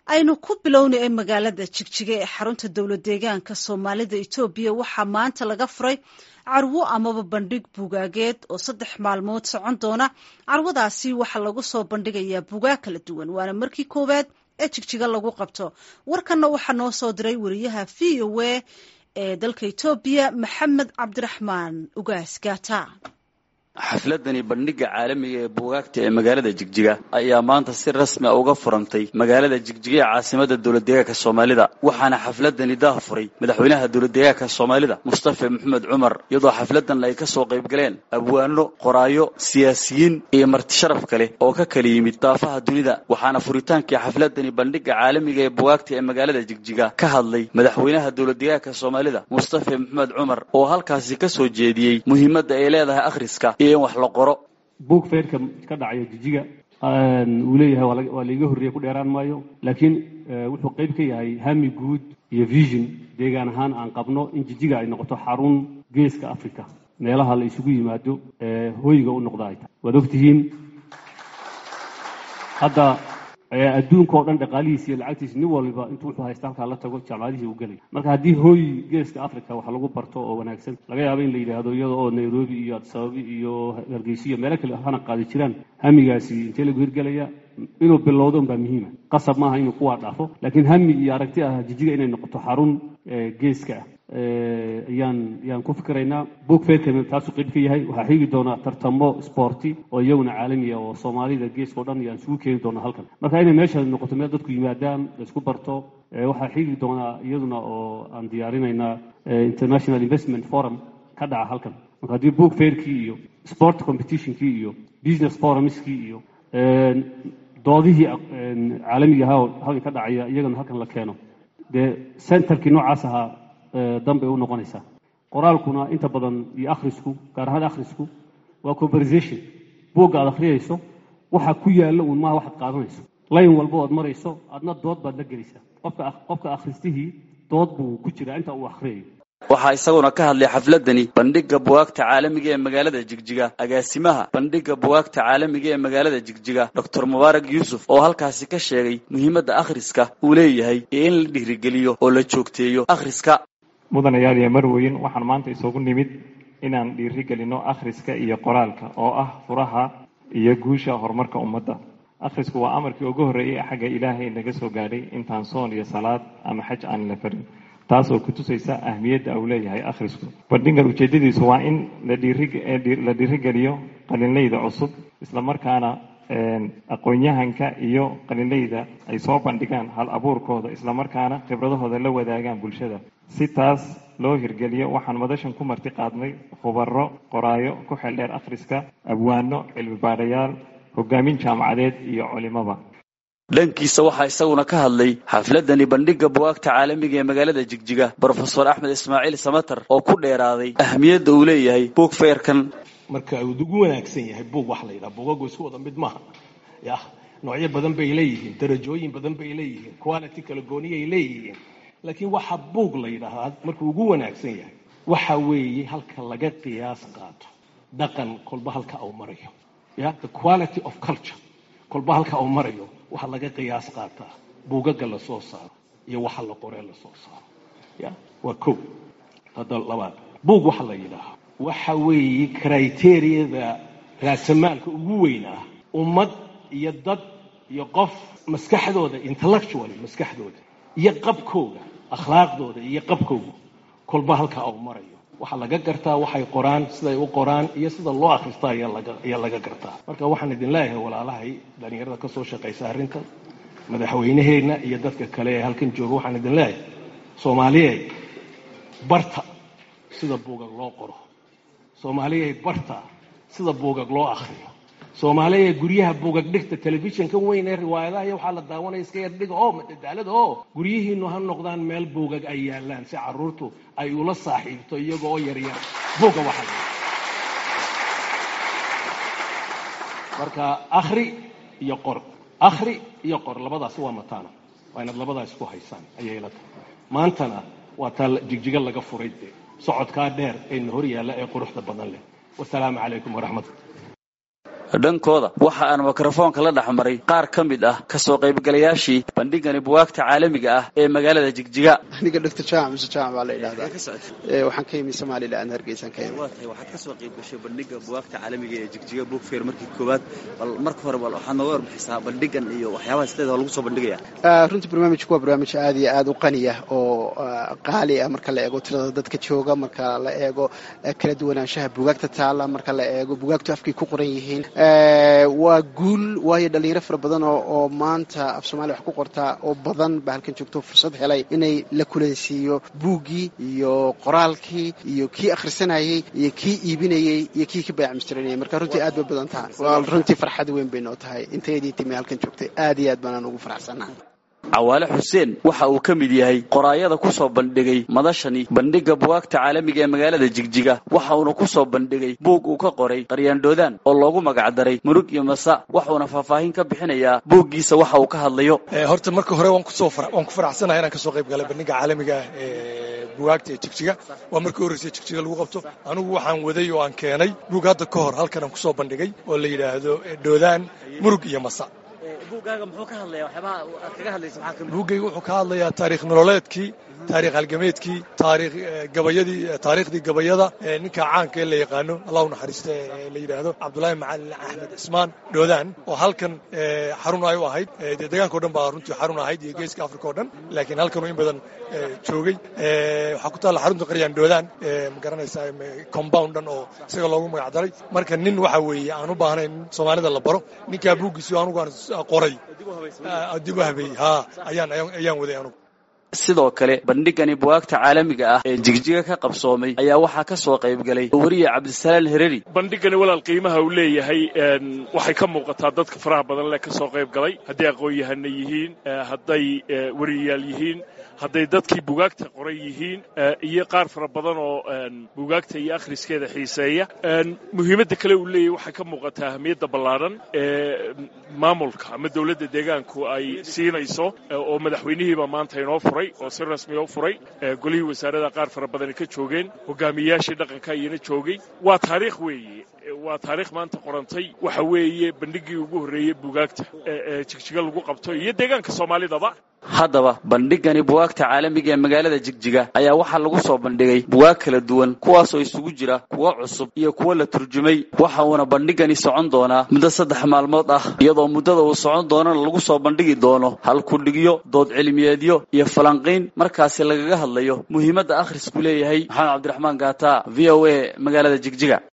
aynu ku bilownay ee magaalada Jigjiga ee xarunta dawlad deegaanka Soomaalida Itoobiya waxaa maanta laga furay carwo amaba bandhig buugaageed oo 3 maalmood socon doona. Carwadaasi waxaa lagu soo bandhigayaa buugaag kala duwan waana markii koowaad ee Jigjiga lagu qabto. Warkanna waxaa noo soo diray wariyaha VOA ee dalka Itoobiya Maxamed Cabdiraxmaan Ugaas Gaata. xafladani bandhiga caalamiga ee buugaagta ee magaalada Jigjiga ayaa maanta si rasmi ah uga furantay magaalada Jigjiga ee caasimadda dawlad deegaanka Soomaalida waxaana xafladani daahfuray madaxweynaha dawlad deegaanka Soomaalida Mustafa Maxamed Cumar iyadoo xafladan ay ka soo qayb galeen abwaano qoraayo siyaasiyiin iyo marti sharaf kale oo ka kala yimid daafaha dunida waxaana furitaankii xafladani bandhiga caalamiga ee buugaagta ee magaalada Jigjiga ka hadlay madaxweynaha dawlad deegaanka Soomaalida Mustafa Maxamed Cumar oo halkaasi ka soo jeediyay muhiimadda ay leedahay akhriska wax la qoro book fairka ka dhacay Jigjiga uu leeyahay waa liiga horreeyay ku dheeraan maayo laakiin wuxuu qayb ka yahay hami guud iyo vision deegaan ahaan aan qabno in Jigjiga ay noqoto xarun geeska Afrika meelaha la isugu yimaado hooyiga u noqday waad ogtihiin hadda adduunka oo dhan dhaqaalihiisa iyo lacagtiisa nin walba intuu wuxuu haystaa halka la tago jaamacadihii uu galay marka haddii hooy geeska Afrika waxa lagu barto oo wanaagsan laga yaabo in la yiraahdo iyadoo oo Nairobi iyo Addis Ababa iyo Hargeysa iyo meelo kale hana qaadi jiraan hamigaasi inta lagu hirgalaya inuu bilowdo baa muhiim ah qasab maaha inuu ku dhaafo laakiin hami iyo aragti ah Jigjiga inay noqoto xarun geeska ayaan ku fikiraynaa book fairka taasoo qayb ka yahay waxa xigi doona tartamo sporti oo iyaguna caalami ah oo Soomaalida geeska oo dhan ayaan isugu keeni doona halkan marka inay meesha noqoto meel dadku yimaadaan isku barto waxa xigi doona iyaduna oo aan diyaarinayna international investment forum ka dhaca halkan marka hadii book fairkii iyo sport competitionkii iyo business forumskii iyo doodihii caalamiga ah halka ka dhacaya iyagana halkan la keeno centerkii noocaas ah dambe u noqonaysa qoraalkuna inta badan iyo akhrisku gaar ahaan akhrisku waa conversation buugga aad akhriyayso waxa ku yaala uu ma wax qaadanayso line walba oo marayso adna dood baad la gelaysaa qofka akhristihii dood buu ku jira inta uu akhriyo waxaa isaguna ka hadlay xafladani bandhiga buugaagta caalamiga ee magaalada Jigjiga agaasimaha bandhiga buugaagta caalamiga ee magaalada Jigjiga Dr. Mubarak Yusuf oo halkaasi ka sheegay muhiimadda akhriska uu leeyahay in la dhiirigeliyo oo la joogteeyo akhriska mudanayaal iyo marweyn waxaan maanta isugu nimid inaan dhiirigelino akhriska iyo qoraalka oo ah furaha iyo guusha horumarka ummadda akhrisku waa amarkii ugu horreeyay xagga Ilaahay naga soo gaadhay intaan soon iyo salaad ama xaj aan la farin taas oo ku tusaysa ahmiyadda uu leeyahay akhrisku bandhigan ujeedadiisu waa in la dhiirigeliyo qalinleyda cusub isla markaana aqoonyahanka iyo qalinleyda ay soo bandhigaan hal abuurkooda isla markaana khibradahooda la wadaagaan bulshada si taas loo hirgeliyo waxaan madashan ku marti qaadnay khubaro qoraayo ku xeel dheer akhriska abwaano cilmi baarayaal hogaamin jaamacadeed iyo culimada dhankiisa waxaa isaguna ka hadlay xafladani bandhiga buugaagta caalamiga ee magaalada Jigjiga Professor Axmed Ismaaciil Samatar oo ku dheeraaday ahmiyadda uu leeyahay book fairkan marka uu ugu wanaagsan yahay book wax la yiraahdo buugagu isku wada mid maaha noocyo badan bay leeyihiin darajooyin badan bay leeyihiin quality kala gooni ay leeyihiin laakiin waxa book la yiraahdo marka ugu wanaagsan yahay waxa weeye halka laga qiyaas qaato dhaqan kolba halka uu marayo the quality of culture kolba halka uu marayo waxa laga qiyaas qaataa buugaga la soo saaro iyo waxa la qoray la soo saaro waa koob labaad buug waxa la yiraahdo waxa weeye criteria-da raasamaalka ugu weyn ah ummad iyo dad iyo qof maskaxdooda intellectually maskaxdooda iyo qabkooda akhlaaqdooda iyo qabkooda kolba halka uu marayo waxa laga gartaa waxay qoraan sida ay u qoraan iyo sida loo akhristo ayaa laga gartaa marka waxaan idin leeyahay walaalahay dhalinyarada ka soo shaqeysa arrintan madaxweynaheena iyo dadka kale ee halkan jooga waxaan idin leeyahay Soomaaliyeed barta sida buugag loo qoro Soomaaliyeed barta sida buugag loo akhriyo Soomaaliyeed guryaha buugag dhigta television kan weyn ee riwaayadaha iyo waxa la daawanay iska yar dhig oo madadaalada oo guryihiinu ha noqdaan meel buugag ay yaalaan si carruurtu ay ula saaxiibto iyagoo yar yar buuga waxa marka akhri iyo qor labadaas waa mataana waa inaad labadaas ku haysaan ayay la tahay maantana waa taa Jigjiga laga furay socodka dheer ee hor yaala ee quruxda badan leh wassalaamu calaykum waraxmatullahi dhankooda waxa aan mikrofoonka la dhaxmaray qaar ka mid ah ka soo qaybgalayaashii bandhigani buugaagta caalamiga ah ee magaalada Jigjiga. aniga Dr. James baa la yiraahdaa waxaan ka yimid Soomaaliland Hargeysa ka yimid waxaad ka soo qayb gashay bandhiga buugaagta caalamiga ee Jigjiga Book Fair markii koowaad bal marka hore waxaad nooga warbixisaa bandhigan iyo waxyaabaha sideeda lagu soo bandhigaya. runtii barnaamijku waa barnaamij aad iyo aad u qani ah oo qaali ah marka la eego tirada dadka jooga marka la eego kala duwanaanshaha buugaagta taala marka la eego buugaagtu afkii ku qoran yihiin waa guul waayo dhalinyaro fara badan oo maanta af Soomaali wax ku qorta oo badan ba halkan joogto fursad helay inay la kulansiiyo buugii iyo qoraalkii iyo kii akhrisanayay iyo kii iibinayay iyo kii ka baycamistiranayay marka runtii aad bay badan tahay waa runtii farxad weyn bay noo tahay inteedii timi halkan joogtay aad iyo aad baan ugu faraxsanahay. Cawaale Xuseen waxa uu ka mid yahay qoraayada ku soo bandhigay madashani bandhiga buugaagta caalamiga ee magaalada Jigjiga waxa uu ku soo bandhigay buug uu ka qoray Qaryaandhoodaan oo loogu magac daray Murug iyo Masa waxaana faahfaahin ka bixinayaa buuggiisa waxa uu ka hadlayo. horta marka hore waan ku faraxsanahay inaan ka soo qayb galay bandhiga caalamiga ee buugaagta ee Jigjiga waa markii horeysay Jigjiga lagu qabto anigu waxaan waday oo aan keenay buug hadda ka hor halkan aan ku soo bandhigay oo la yiraahdo Dhoodaan Murug iyo Masa. buugaaga muxuu ka hadlayaa waxba aad kaga hadlayso maxaa kamid buugaygu wuxuu ka hadlayaa taariikh nololeedkii taariikh halgameedkii taariikhdii gabayada ninka caanka ee la yaqaano Allah u naxariisto la yiraahdo Cabdullaahi Macalin Axmed Ismaan Dhoodaan oo halkan xarun ay u ahayd deegaanka oo dhan baa runtii xarun ahayd iyo geeska Afrika oo dhan laakiin halkan oo in badan joogay waxa ku taala xarunta Qaryaandhoodaan ma garanaysaa compound dhan oo isaga loogu magac daray marka nin waxa weeye aan u baahnayn Soomaalida la baro ninka buuggiisu anigu aan qoray dib u habeeyay ayaan waday anigu. sidoo kale bandhigani buugaagta caalamiga ah ee Jigjiga ka qabsoomay ayaa waxa ka soo qayb galay wariye Cabdisalaam Hereri. bandhigani walaal qiimaha uu leeyahay waxay ka muuqataa dadka faraha badan ee ka soo qayb galay haddii aqoon-yahan yihiin hadday wariyaal yihiin hadday dadkii buugaagta qoray yihiin iyo qaar fara badan oo buugaagta iyo akhriskeeda xiiseeya muhiimadda kale uu leeyahay waxay ka muuqataa ahmiyadda ballaaran ee maamulka ama dawladda deegaanku ay siinayso oo madaxweynihiiba maanta inoo furay oo si rasmi ah u furay golihii wasaaradda qaar fara badan ka joogeen hogaamiyaashii dhaqanka iyana joogay waa taariikh weeye waa taariikh maanta qorantay waxa weeye bandhigii ugu horreeyay buugaagta ee Jigjiga lagu qabto iyo deegaanka Soomaalidaba. haddaba bandhigani buugaagta caalamiga ee magaalada Jigjiga ayaa waxa lagu soo bandhigay buugaag kala duwan kuwaas oo isugu jira kuwa cusub iyo kuwa la turjumay waxa uu bandhigani socon doonaa muddo 3 maalmood ah iyadoo muddada uu socon doono lagu soo bandhigi doono hal ku dhigyo dood cilmiyeedyo iyo falanqeyn markaas lagaga hadlayo muhiimadda akhrisku leeyahay. Maxamed Cabdiraxmaan Gaata VOA magaalada Jigjiga.